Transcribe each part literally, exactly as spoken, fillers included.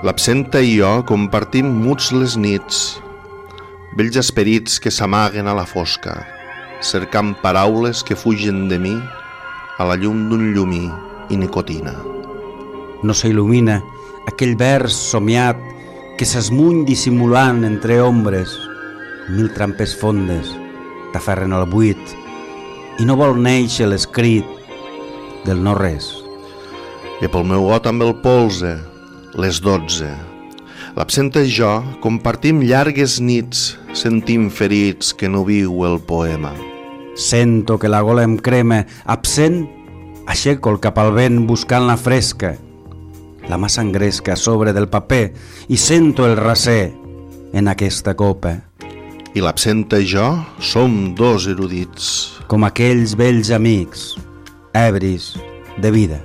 L'absenta i jo compartim muts les nits, vells esperits que s'amaguen a la fosca, cercant paraules que fugen de mi a la llum d'un llumí i nicotina. No s'il·lumina aquell vers somiat que s'esmuny dissimulant entre ombres. Mil trampes fondes t'aferren al buit i no vol néixer l'escrit del no-res. I pel meu got amb el polze, les dotze. L'absenta i jo compartim llargues nits, sentim ferits que no viu el poema. Sento que la gola em crema, absent, aixeco el cap al vent buscant la fresca. La mà s'engresca a sobre del paper i sento el raser en aquesta copa. I l'absenta i jo som dos erudits. Com aquells vells amics, ebris de vida.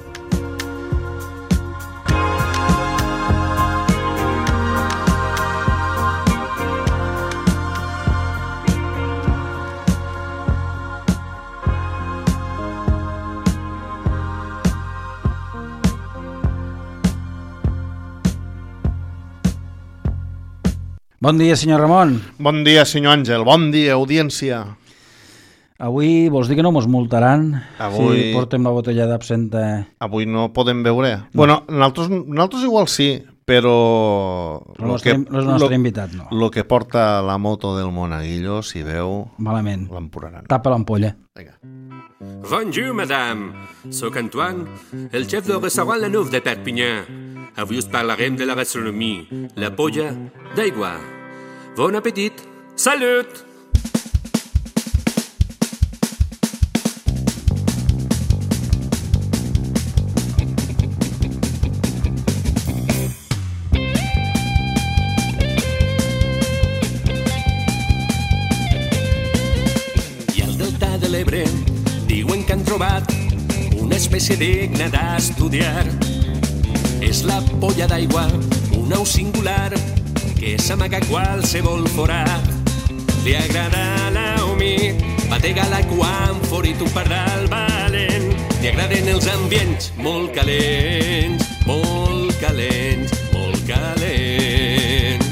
Bon dia, senyor Ramon. Bon dia, senyor Àngel. Bon dia, audiència. Avui vols dir que no mos multaran Avui... si portem la botella d'absenta? Avui no podem beure. No. Bueno, nosaltres, nosaltres igual sí, però... El nostre, que, el nostre lo, invitat no. El que porta la moto del Monaguillo, si veu... Malament. L'empuraran. Tapa l'ampolla. Vinga. Bonjour, madame. Soc Antoine, el xef del restaurant La Neuve de Perpinyà. Avui us parlarem de la gastronomia, la polla d'aigua. Bon appetit! Salut! I al delta de l'Ebre diuen que han trobat una espècie digna d'estudiar. És la polla d'aigua, un au singular que s'amaga a qualsevol forat. Li agrada la humit, batega l'aigua amb forit un pardal valent. Li agraden els ambients molt calents, molt calents, molt calents.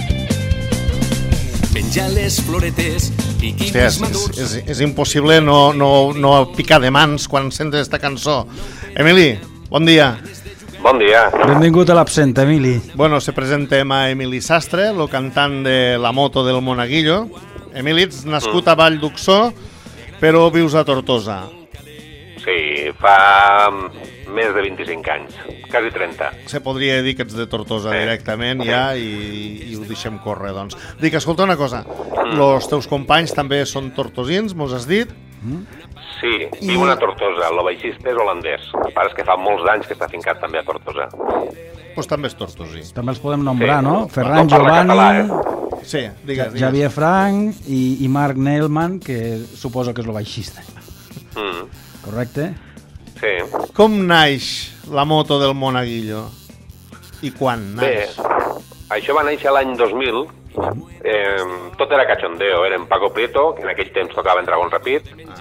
Menja les floretes i quins madurs... És, és, és impossible no, no, no picar de mans quan sentes esta cançó. Emili, bon dia. Bon dia. Benvingut a l'absenta, Emili. Bueno, se presentem a Emili Sastre, el cantant de la moto del Monaguillo. Emili, ets nascut mm. a Vall d'Uxó, però vius a Tortosa. Sí, fa més de vint-i-cinc anys, quasi trenta. Se podria dir que ets de Tortosa sí. directament ja i, i ho deixem córrer, doncs. Dic, escolta una cosa, mm. els teus companys també són tortosins, mos has dit? Mm. Sí, viu I... a Tortosa, el baixista és holandès. El pare és que fa molts anys que està fincat també a Tortosa. Doncs pues també és tortosí. També els podem nombrar, sí. no? Ferran no Giovanni, català, eh? sí, digues, digues. Xavier Frank i, i Marc Neilman, que suposo que és el baixista. Mm. Correcte? Sí. Com naix la moto del Monaguillo? I quan naix? Bé, això va néixer l'any dos mil. Eh, tot era cachondeo. Eren Paco Prieto, que en aquell temps tocava en Dragón Rapid, ah.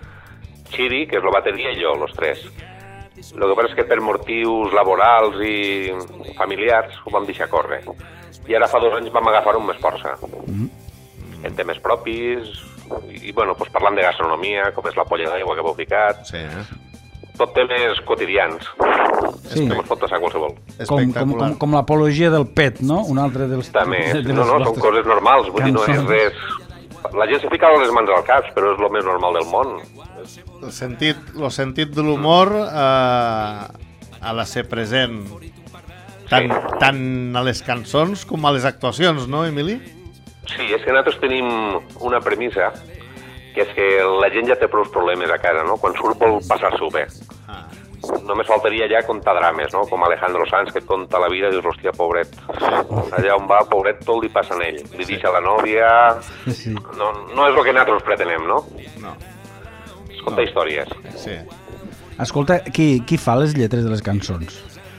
Chiri, que és la bateria, i jo, los tres. El que passa és que per motius laborals i familiars ho vam deixar córrer. I ara fa dos anys vam agafar-ho amb més força. Mm. En temes propis, i, i bueno, pues parlant de gastronomia, com és la polla d'aigua que heu ficat. Sí, eh? Tot temes quotidians. Sí. Que mos pot passar qualsevol. Com, com, com, com l'apologia del pet, no? Un altre dels... També. De, de no, no, són coses normals. Vull dir, no és res... La gent se fica les mans al cap, però és el més normal del món. El sentit, el sentit de l'humor eh, ha de ser present tant, sí. tant a les cançons com a les actuacions, no, Emili? Sí, és que nosaltres tenim una premissa, que és que la gent ja té prou problemes a casa, no? Quan surt vol passar-s'ho bé. Ah. Només faltaria ja contar drames, no? Com Alejandro Sanz, que et conta la vida i dius, hòstia, pobret. Allà on va, pobret, tot li passa a ell. Li deixa la nòvia... Sí. No, no és el que nosaltres pretenem, no? No. Es conta no. històries. Sí. Escolta, qui, qui fa les lletres de les cançons?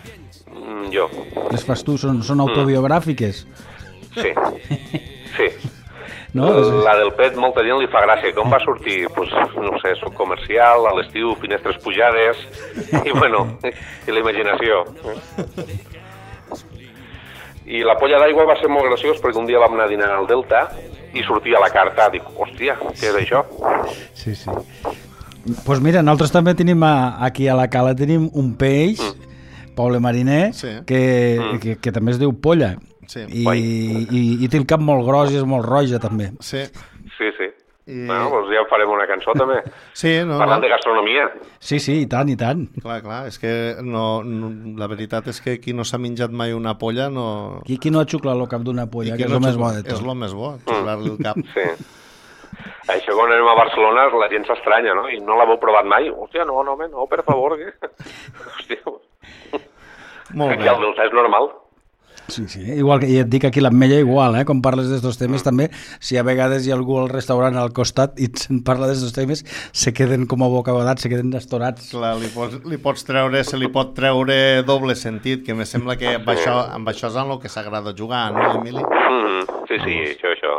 Mm, jo. Les fas tu? Són, són autobiogràfiques? Sí. Sí. No? La del pet, molta gent li fa gràcia. Com va sortir? Pues, no sé, soc comercial, a l'estiu, finestres pujades, i bueno, i la imaginació. I la polla d'aigua va ser molt graciós perquè un dia vam anar a dinar al Delta i sortia la carta, dic, hòstia, què és això? Sí, sí. Doncs pues mira, nosaltres també tenim a, aquí a la cala tenim un peix, mm. poble mariner, sí. que, mm. que, que també es diu polla. Sí. I, i, i té el cap molt gros i és molt roja també. Sí, sí, sí. I... Bueno, doncs ja farem una cançó també. Sí, no, parlant no. de gastronomia. Sí, sí, i tant, i tant. Clar, clar, és que no, no, la veritat és que qui no s'ha menjat mai una polla no... Qui, qui no ha xuclat el cap d'una polla, que és no el més bo de tot. És el més bo, xuclar-li el cap. Sí. Això quan anem a Barcelona la gent s'estranya, no? I no l'heu provat mai? Hòstia, no, no, home, no, per favor. Que... Hòstia. Molt aquí bé. El Delta és normal. Sí, sí, igual que, i et dic aquí l'Ametlla igual, eh? Com parles d'estos temes mm. també, si a vegades hi ha algú al restaurant al costat i se'n parla d'estos temes, se queden com a bocabadats, se queden estorats. Clar, li pots, li pots treure, se li pot treure doble sentit, que me sembla que amb això, amb això és en el que s'agrada jugar, no, Emili? Mm, sí, sí, oh. això, això.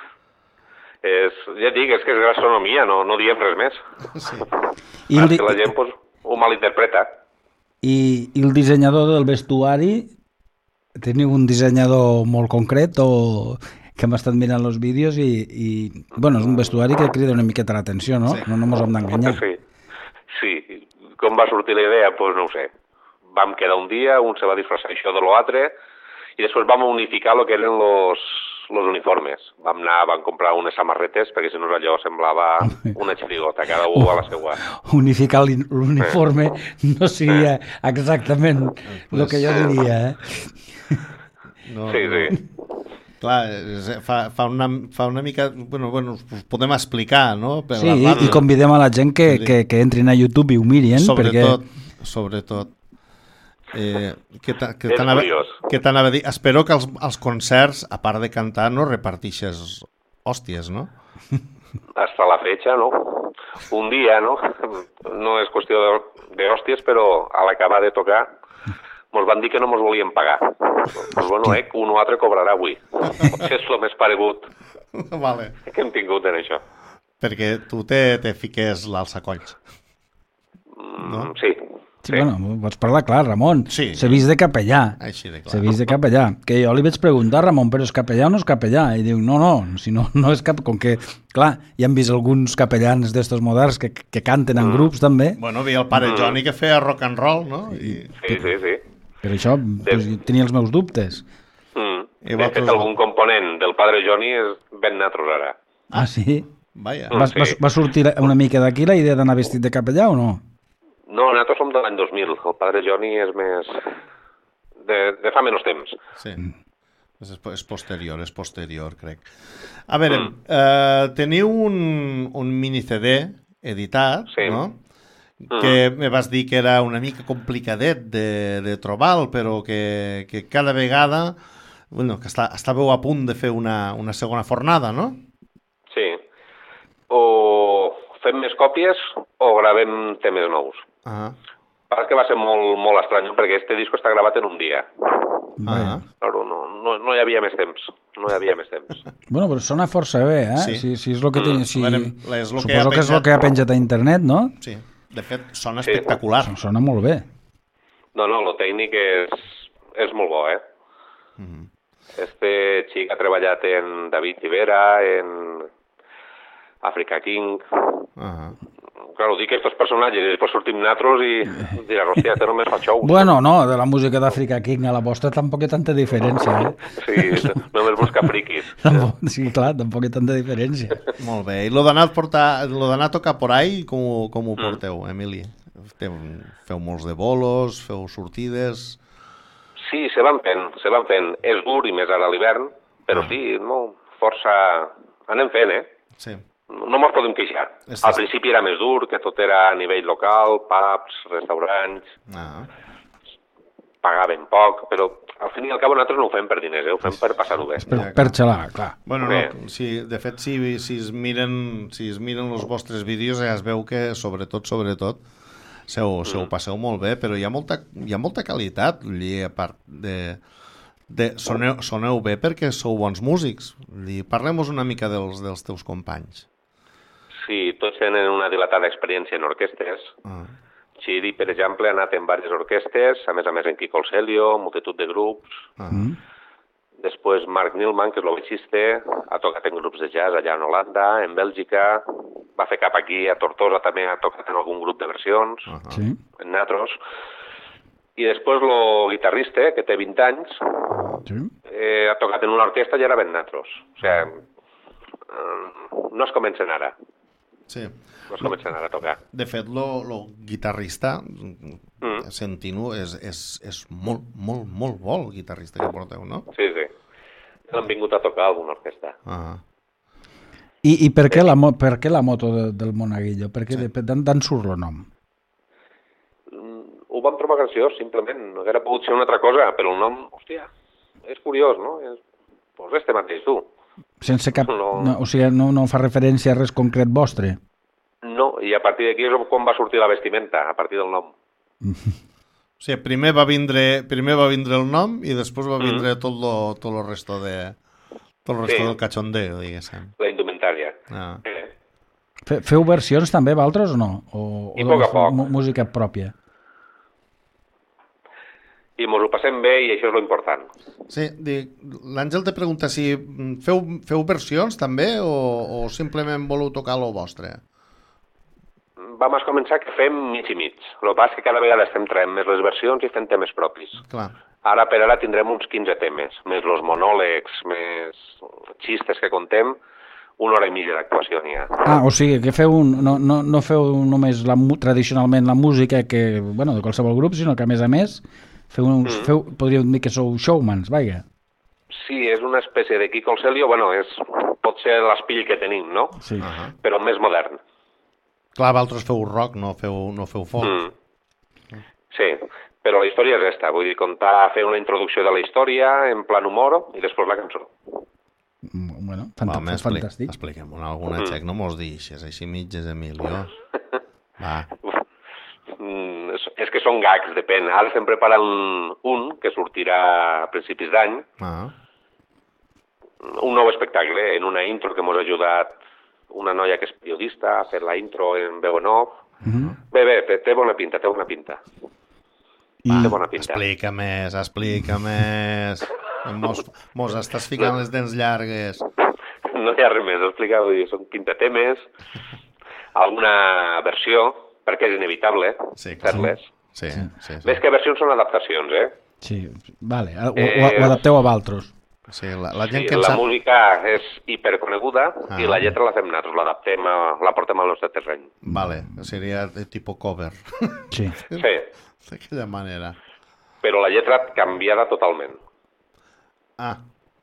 És, ja et dic, és que és gastronomia, no, no diem res més. Sí. I el, la gent pues, ho malinterpreta. I, I el dissenyador del vestuari... Teniu un dissenyador molt concret o que hem estat mirant els vídeos i, i bueno, és un vestuari que crida una miqueta l'atenció, no? Sí. No, no mos hem d'enganyar. Sí. sí, com va sortir la idea? Doncs pues no ho sé. Vam quedar un dia, un se va disfressar això de l'altre i després vam unificar el que eren los, los uniformes. Vam anar, vam comprar unes samarretes perquè si no allò semblava una xerigota, cada un a la seva. Unificar l'uniforme no seria exactament el que jo diria, eh? No, sí, sí. Clar, fa, fa, una, fa una mica... Bueno, bueno, us podem explicar, no? Per sí, i convidem a la gent que, que, que entrin a YouTube i ho mirin. Sobretot, perquè... sobretot. Eh, que t'anava a dir? Espero que els, els concerts, a part de cantar, no repartixes hòsties, no? Hasta la fecha, no. Un dia, no? No és qüestió d'hòsties, però a l'acabar de tocar mos van dir que no mos volien pagar. Doncs bueno, eh, un o altre cobrarà avui. Potser és el més paregut vale. que hem tingut en això. Perquè tu te, te fiques l'alçacolls. No? Mm, sí. Sí, sí. Bueno, pots parlar clar, Ramon. Sí. S'ha vist de capellà. Així de clar. S'ha vist de capellà. Que jo li vaig preguntar, Ramon, però és capellà o no és capellà? I diu, no, no, si no, no és cap... Com que, clar, ja hem vist alguns capellans d'estos moderns que, que canten en mm. grups, també. Bueno, havia el pare mm. Johnny que feia rock and roll, no? I... Sí, sí, sí. Per això pues, tenia els meus dubtes. Mm. De fet, algun component del padre Johnny és ben natros ara. Ah, sí? Vaya. Va, va, va sortir una mica d'aquí la idea d'anar vestit de capellà o no? No, nosaltres som de l'any dos mil. El padre Johnny és més... De, de fa menys temps. Sí. És, és posterior, és posterior, crec. A veure, mm. eh, teniu un, un mini-C D editat, sí. no? Que mm. me vas dir que era una mica complicadet de, de trobar, però que, que cada vegada... Bueno, que està, estàveu a punt de fer una, una segona fornada, no? Sí. O fem més còpies o gravem temes nous. Ah. Però que va ser molt, molt estrany, perquè este disco està gravat en un dia. Ah. Claro, no, no, no hi havia més temps. No hi havia més temps. Bueno, però sona força bé, eh? Sí. Si, si és lo que ten... si... Veure, és lo Suposo que, ha que és el que ha penjat a internet, no? Sí. De fet, sona sí. espectacular. Sona molt bé. No, no, lo tècnic és, és molt bo, eh? Mm-hmm. Este xic ha treballat en David Rivera, en Africa King... Uh-huh. Claro, dic estos personatges i després sortim natros i diràs, hòstia, este només fa xous. Bueno, no, de la música d'Africa King a la vostra tampoc hi ha tanta diferència, eh? Sí, només busca friquis. Sí, clar, tampoc hi ha tanta diferència. Molt bé. I lo d'anar a, portar, lo d'anar a tocar por ahí, com, com ho porteu, mm. Emili? Feu molts de bolos, feu sortides... Sí, se van fent, se van fent. És dur i més ara a l'hivern, però ah. sí, no, força... Anem fent, eh? Sí. No mos podem queixar. Estàs... Al principi era més dur, que tot era a nivell local, pubs, restaurants... Ah. Pagaven poc, però al fin i al cap nosaltres no ho fem per diners, eh? Ho fem per passar-ho bé. Per, per xalar, clar. Bueno, no, si, de fet, si, si, es miren, si es miren els vostres vídeos ja es veu que, sobretot, sobretot, se ho, se ho passeu molt bé, però hi ha molta, hi ha molta qualitat, a part de... de soneu, soneu bé perquè sou bons músics. Parlem-nos una mica dels, dels teus companys. Sí, tots tenen una dilatada experiència en orquestes. Ah. Xiri, per exemple, ha anat en diverses orquestes, a més a més en Quico Celio, multitud de grups. Ah. Després Mark Nilman, que és el baixista, ha tocat en grups de jazz allà en Holanda, en Bèlgica, va fer cap aquí a Tortosa, també ha tocat en algun grup de versions, uh -huh. sí. en Natros. I després el guitarrista, que té vint anys, sí. eh, ha tocat en una orquestra i ara ben Natros. O sigui, eh, no es comencen ara. Sí. No es comencen ara a tocar. De fet, el guitarrista, mm. sentint-ho, és, és, és molt, molt, molt bo el guitarrista que porteu, no? Sí, sí. Han vingut a tocar alguna orquestra. Ah. I, i per, què la, per què la moto de, del Monaguillo? Per què, sí. d'on surt el nom? Ho vam trobar graciós, simplement. No hauria pogut ser una altra cosa, però el nom, hòstia, és curiós, no? És, pues este mateix, tu. Sense cap... No, no, o sigui, no, no fa referència a res concret vostre? No, i a partir d'aquí és quan va sortir la vestimenta, a partir del nom. O sigui, primer va vindre, primer va vindre el nom i després va vindre mm. tot lo, tot lo resto de... tot el resto sí. del cachondeo, diguéssim. La indumentària. Ah. Eh. Fe, feu versions també, vosaltres, o no? O, I o poc a poc. Música pròpia? I mos ho passem bé i això és lo important. Sí, l'Àngel te pregunta si feu, feu versions també o, o simplement voleu tocar lo vostre? Vam començar que fem mig i mig. El que passa és que cada vegada estem traient més les versions i fem temes propis. Clar. Ara per ara tindrem uns quinze temes, més els monòlegs, més xistes que contem, una hora i mitja d'actuació n'hi ha. Ah, o sigui, que feu un, no, no, no feu només la, tradicionalment la música que, bueno, de qualsevol grup, sinó que a més a més feu uns, mm. feu, podríem dir que sou showmans, vaja. Sí, és una espècie de Kiko el Celio, bueno, és, pot ser l'espill que tenim, no? Sí. Uh -huh. Però més modern. Clar, vosaltres feu rock, no feu, no feu folk. Mm. Sí, però la història és esta, vull dir, contar, fer una introducció de la història en plan humor i després la cançó. Bueno, fantàstic. Va, fantàstic. Expliquem-ho alguna mm. xec, no mos deixes així mitges, Emilio. Va. Mm, és, és que són gags, depèn. Ara estem preparant un que sortirà a principis d'any. Ah. Un nou espectacle, en una intro que mos ha ajudat una noia que és periodista, a fer la intro en veu en off. Mm-hmm. Bé, bé, té, té bona pinta, té bona pinta. I... Té bona pinta. Explica més, explica més. Mos, mos estàs ficant les dents llargues. No hi ha res més a explicar, vull dir, són quinze temes, alguna versió, perquè és inevitable sí, fer-les. Sí, sí, sí, sí. Ves que versions són adaptacions, eh? Sí, vale, ho, eh... ho adapteu a valtros. Sí, la, la, gent sí, que la sap... música és hiperconeguda ah. i la lletra la fem nosaltres, l'adaptem, a, la portem al nostre terreny. Vale, seria de tipus cover. Sí. Sí. D'aquella manera. Però la lletra canviada totalment. Ah.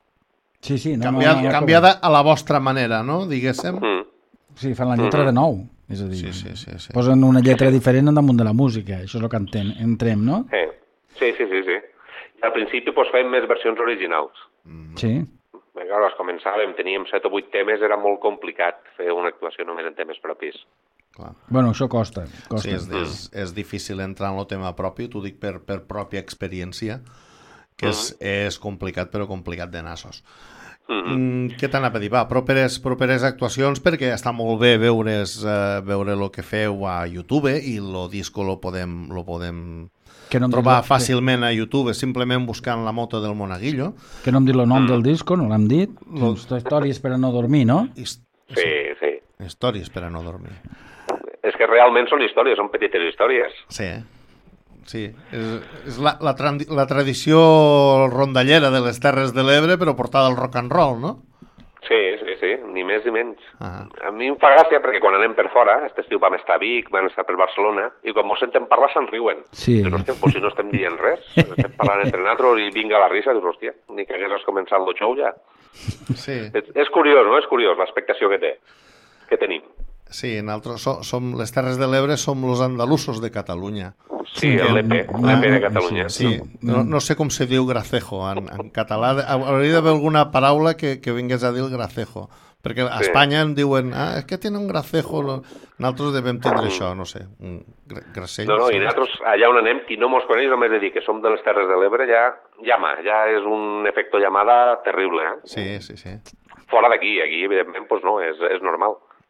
Sí, sí. No, canviada, no, no, canviada a la vostra manera, no? Diguéssim. Mm. Sí, fan la lletra mm. de nou. És a dir, sí, sí, sí, sí. posen una lletra diferent damunt de la música. Això és el que enten, entrem, no? Sí, sí, sí, sí. sí. Al principi doncs, fem més versions originals. Mm. Sí. Bé, clar, començàvem, teníem set o vuit temes, era molt complicat fer una actuació només en temes propis. Clar. Bueno, això costa. costa. Sí, és, és, és difícil entrar en el tema propi, t'ho dic per, per pròpia experiència, que mm. és, és complicat, però complicat de nassos. Mm-hmm. Mm, què t'anava a dir? Va, properes, properes actuacions, perquè està molt bé veure's, uh, veure el que feu a YouTube i el disco lo podem, lo podem que no trobar dit, fàcilment a YouTube, simplement buscant la moto del Monaguillo. Que no hem dit el nom mm. del disco, no l'hem dit. Lo... Històries per a no dormir, no? Hist... Sí, sí. Històries per a no dormir. És que realment són històries, són petites històries. Sí, sí. És, és la, la, la tradició rondallera de les Terres de l'Ebre, però portada al rock and roll, no? Sí, sí, sí, ni més ni menys. Ah. A mi em fa gràcia perquè quan anem per fora, aquest estiu vam estar a Vic, vam estar per Barcelona, i quan mos senten parlar se'n riuen. Sí. Dius, hòstia, pues si no estem dient res, estem parlant entre nosaltres i vinga la risa, dius, hòstia, ni que hagués començat el show ja. Sí. És, és curiós, no? És curiós l'expectació que té, que tenim. Sí, nosaltres som, som les Terres de l'Ebre, som els andalusos de Catalunya. Sí, l'E P, l'E P de Catalunya. Sí, no, no sé com se diu gracejo en, en català. Hauria d'haver alguna paraula que, que vingués a dir el gracejo. Perquè a Espanya em diuen, ah, és que tenen un gracejo. Nosaltres devem tindre això, no sé, un gracell. No, no, i nosaltres allà on anem, qui no mos coneix, només de dir que som de les Terres de l'Ebre, ja llama, ja és un efecte llamada terrible, eh? Sí, sí, sí. Fora d'aquí, aquí, evidentment, doncs no, és, és normal.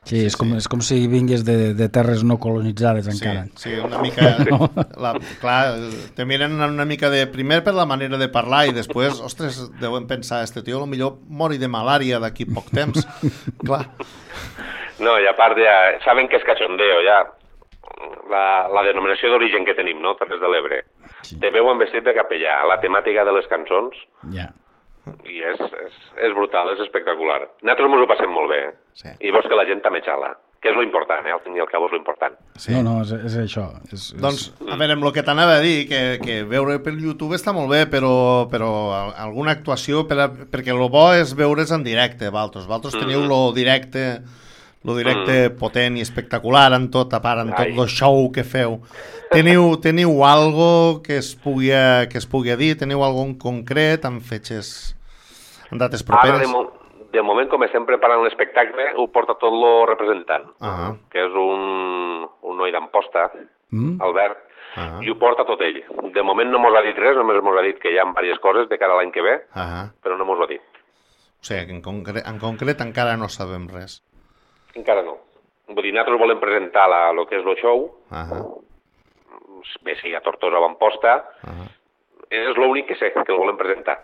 Sí, és, com, és com si vingués de, de terres no colonitzades encara. Sí, sí, una mica... No? La, clar, te miren una mica de... Primer per la manera de parlar i després, ostres, deuen pensar, este tio potser mori de malària d'aquí poc temps. Clar. No, i a part ja... Saben que és cachondeo, ja. La, la denominació d'origen que tenim, no? Terres de l'Ebre. Sí. Te veuen vestit de capellà. La temàtica de les cançons... Ja. I és, és, és brutal, és espectacular. Nosaltres ens ho passem molt bé, sí. I veus que la gent també xala, que és lo important, eh? Al fin i al cabo és lo important. Sí. No, no, és, és això. És, és... Doncs, a veure, amb el que t'anava a dir, que, que veure per YouTube està molt bé, però, però alguna actuació, per a, perquè el bo és veure's en directe, Valtros. Valtros mm. teniu lo directe, lo directe mm. potent i espectacular en tot, a part, en tot el show que feu. Teniu, teniu algo que es pugui, que es pugui dir? Teniu algun concret en fetges, en dates properes? Ara, de, mo de moment, com sempre, parlant l'espectacle, ho porta tot lo representant, uh -huh. que és un, un noi d'Amposta, mm. Albert, uh -huh. i ho porta tot ell. De moment no mos ha dit res, només mos ha dit que hi ha diverses coses de cara a l'any que ve, uh -huh. però no mos ho ha dit. O sigui, que en concret, en concret encara no sabem res. Encara no. Vull dir, nosaltres volem presentar la, lo que és el show, uh -huh. bé sigui a Tortosa o a Amposta, uh -huh. és l'únic que sé, que el volem presentar.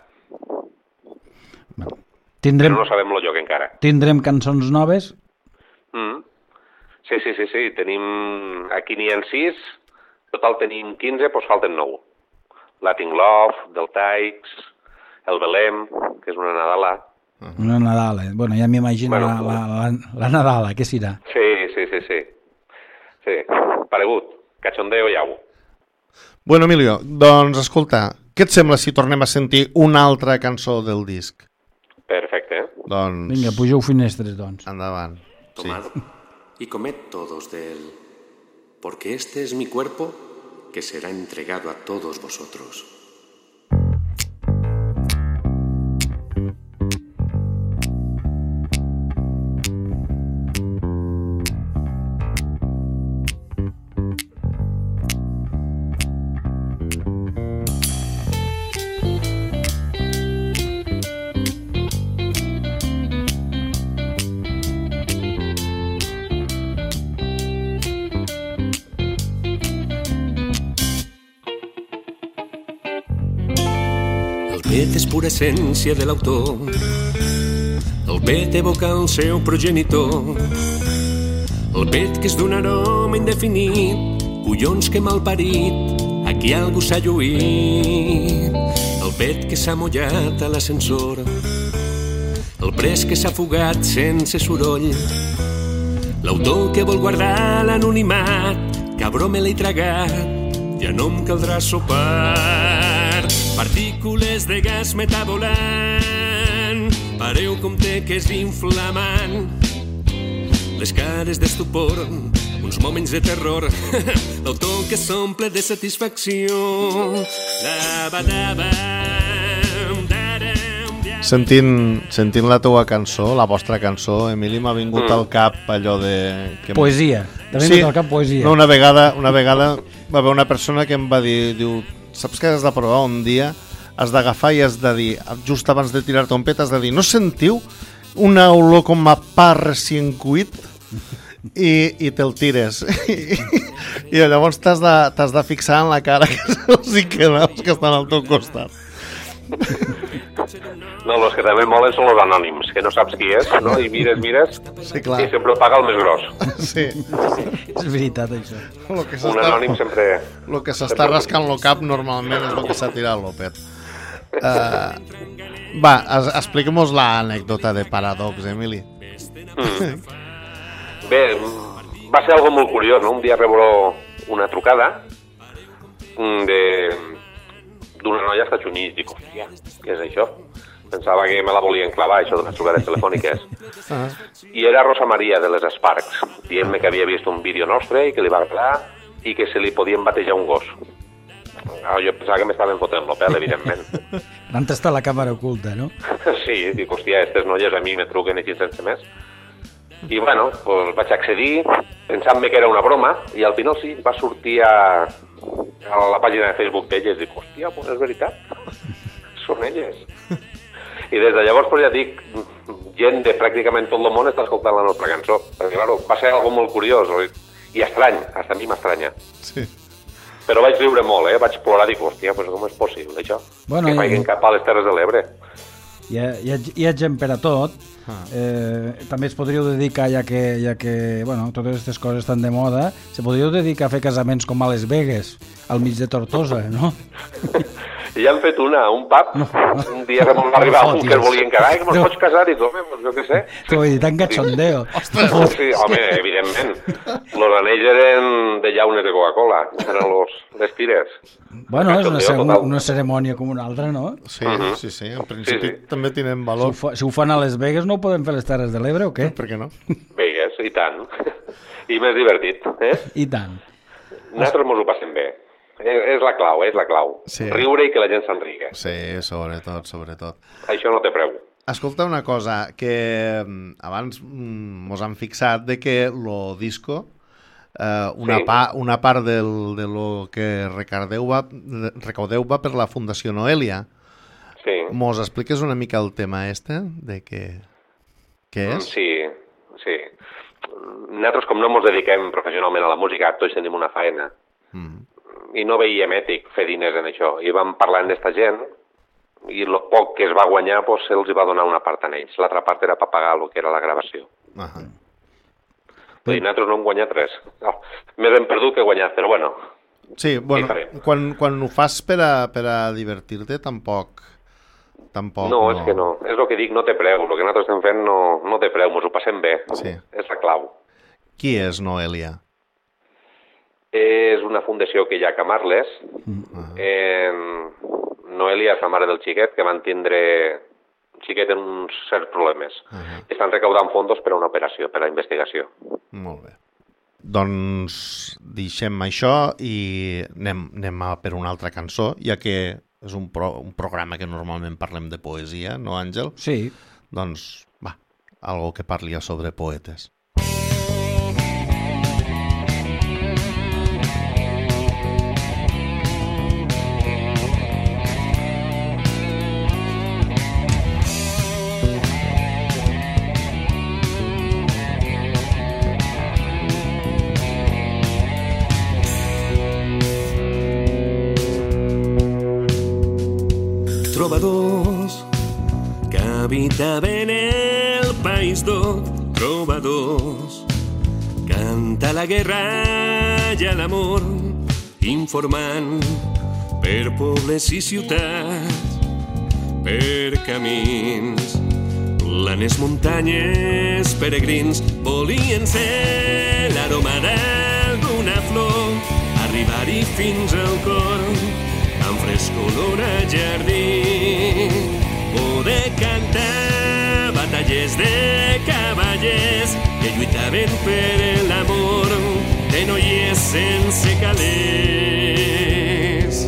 Tindrem... Però no sabem el lloc encara. Tindrem cançons noves? Mm. Sí, sí, sí, sí. Tenim... Aquí n'hi ha sis, total tenim quinze, doncs falten nou. Latin Love, Del Taix, El Belém, que és una Nadala. Uh -huh. Una Nadala, eh? Bueno, ja m'imagino bueno, la, la, la, la Nadala, què serà? Sí, sí, sí, sí. Sí, paregut. Cachondeo i au. Bueno, Emilio, doncs escolta, què et sembla si tornem a sentir una altra cançó del disc? Perfecte. Eh? Doncs... Vinga, pugeu finestres, doncs. Endavant. Tomad sí. Y comed todos de él, porque este es mi cuerpo que será entregado a todos vosotros. És pura essència de l'autor. El pet evoca el seu progenitor. El pet que és d'un aroma indefinit, collons que malparit, aquí algú s'ha lluït. El pet que s'ha mullat a l'ascensor, el pres que s'ha fugat sense soroll, l'autor que vol guardar l'anonimat, cabró me l'he tragat, ja no em caldrà sopar. Partícules de gas metabolant, pareu com té que és inflamant. Les cares d'estupor, uns moments de terror, l'autor que s'omple de satisfacció. Sentint, sentint la teua cançó, la vostra cançó, Emili, m'ha vingut mm. al cap allò de... Que poesia, t'ha vingut sí, al cap poesia. No, una vegada, una vegada va haver una persona que em va dir, diu, saps que has de provar un dia, has d'agafar i has de dir, just abans de tirar-te un pet, has de dir, no sentiu una olor com a pa recient cuit? I, i te'l tires. I, i llavors t'has de, t'has de fixar en la cara que els hi queda, els que estan al teu costat. No, els que també molen són els anònims, que no saps qui és, no? I mires, mires, sí, clar. I sempre paga el més gros. Sí. És veritat, això. Lo que un anònim sempre... El que s'està rascant el cap normalment és el que s'ha tirat l'Opet. Uh, va, es, expliquem-nos l'anècdota de Paradox, Emili. Mm. Bé, va ser algo molt curiós, no? Un dia rebo una trucada de... d'una noia als Estats Units. Dic, hòstia, què és això? Pensava que me la volien clavar, això de les trucades telefòniques. Uh-huh. I era Rosa Maria, de les Sparks, dient-me que havia vist un vídeo nostre i que li va agradar i que se li podien batejar un gos. Ah, jo pensava que m'estaven fotent el pèl, evidentment. Van tastar la càmera oculta, no? Sí, dic, hòstia, aquestes noies a mi me truquen així sense més. I bueno, pues vaig accedir, pensant-me que era una broma, i al final sí, va sortir a... a la pàgina de Facebook d'elles, dic, hòstia, pues és veritat, són elles. I des de llavors, pues ja dic, gent de pràcticament tot el món està escoltant la nostra cançó. Perquè, claro, va ser algo molt curiós i estrany, fins a mi m'estranya. Sí. Però vaig riure molt, eh? Vaig plorar i dic, hòstia, pues com és possible, això? Bueno, que faiguin cap a les Terres de l'Ebre. Hi ha, hi, ha, hi ha gent per a tot. Ah. Eh, també es podríeu dedicar, ja que, ja que bueno, totes aquestes coses estan de moda, se podríeu dedicar a fer casaments com a Les Vegas, al mig de Tortosa, no? I ja han fet una, un pub. No, no. Un dia que m'ho va arribar un que el volien quedar, que me'ls no. pots casar i tot, home, jo què sé. T'ho vull dir, tan cachondeo. Sí, sí, home, evidentment. Los anells eren de llaunes de Coca-Cola, eren los, les tires. Bueno, és una, una, una cerimònia com una altra, no? Sí, uh-huh. sí, sí, en principi sí, sí. també tenen valor. Si ho, fa, si ho fan a Les Vegas, no ho podem fer a les Terres de l'Ebre o què? Per què no? Vegas, i tant. I més divertit, eh? I tant. Nosaltres mos ho passem bé. És la clau, és la clau. Sí. Riure i que la gent s'enrigue. Sí, sobretot, sobretot. Això no té preu. Escolta una cosa, que abans mos han fixat de que lo disco, eh, una, sí. pa, una part del, de lo que recaudeu va, recaudeu va per la Fundació Noelia. Sí. Mos expliques una mica el tema este, de què, què és? Sí, sí. Nosaltres, com no ens dediquem professionalment a la música, tots tenim una faena. Mm. I no veiem ètic fer diners en això. I vam parlant d'esta gent i el poc que es va guanyar pues, se'ls va donar una part a ells. L'altra part era per pagar el que era la gravació. Uh -huh. I nosaltres no hem guanyat res. No, més hem perdut que guanyat, però bueno. Sí, bueno, quan, quan ho fas per a, per a divertir-te tampoc... tampoc no, no, és que no. És el que dic, no té preu. El que nosaltres estem fent no, no té preu, ens ho passem bé. Sí. És la clau. Qui és Noelia? És una fundació que hi ha a Camarles. Uh-huh. En... Noelia és la mare del xiquet, que van tindre xiquet en uns certs problemes. Uh-huh. Estan recaudant fondos per a una operació, per a investigació. Molt bé. Doncs deixem això i anem, anem a per una altra cançó, ja que és un, pro, un programa que normalment parlem de poesia, no, Àngel? Sí. Doncs, va, algo que parli sobre poetes. Trobadors que habitaven el país d'Oc, trobadors, canta la guerra i l'amor, informant per pobles i ciutats, per camins, planes, muntanyes, peregrins, volien ser l'aroma d'alguna flor, arribar-hi fins al cor, amb frescolor a jardí, poder cantar batalles de cavallers que lluitaven per l'amor de noies sense calés.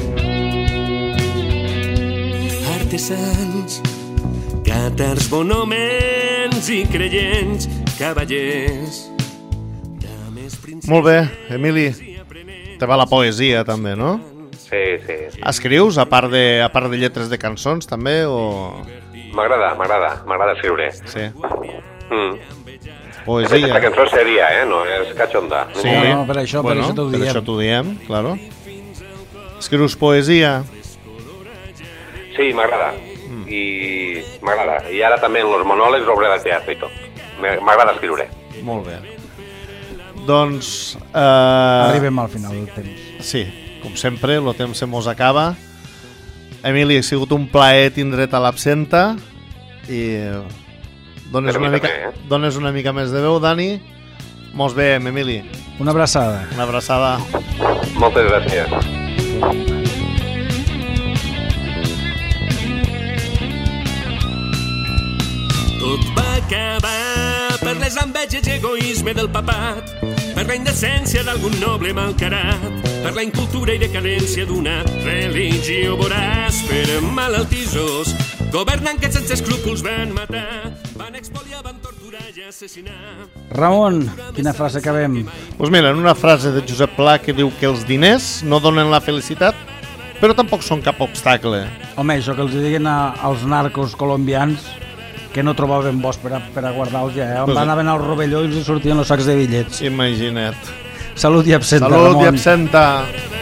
Artesans, càtars, bonhomens i creients, cavallers. Molt bé, Emili, te va la poesia també, no? Sí, sí, sí. Escrius, a part, de, a part de lletres de cançons, també, o...? M'agrada, m'agrada, m'agrada escriure. Sí. Mm. Poesia. Aquesta cançó és sèria, eh? No és cachonda. Sí, no, no, per això, bueno, per això t'ho diem. Per això t'ho diem, claro. Escrius poesia? Sí, m'agrada. Mm. I m'agrada. I ara també en els monòlegs obre de teatre i tot. M'agrada escriure. Molt bé. Doncs... Eh... Arribem al final del temps. Sí. Com sempre, el temps se mos acaba. Emili, ha sigut un plaer tindre't a l'absenta i dones una, mica, també, eh? dones una mica més de veu, Dani. Mos veiem, Emili. Una abraçada. Una abraçada. Moltes gràcies. Tot va acabar per les enveges i egoisme del papat, per la indecència d'algun noble malcarat, per la incultura i decadència d'una religió voraç, per malaltissos, governant que sense escrúpols van matar, van expoliar, van torturar i assassinar. Ramon, quina frase acabem? Doncs pues mira, en una frase de Josep Pla que diu que els diners no donen la felicitat, però tampoc són cap obstacle. Home, això que els diguen a, als narcos colombians, que no trobaven bosc per a, per a guardar-los ja, eh? On pues... anaven al rovelló i els sortien els sacs de bitllets. Imagina't. Salut i absenta, Salut Ramon. i absenta.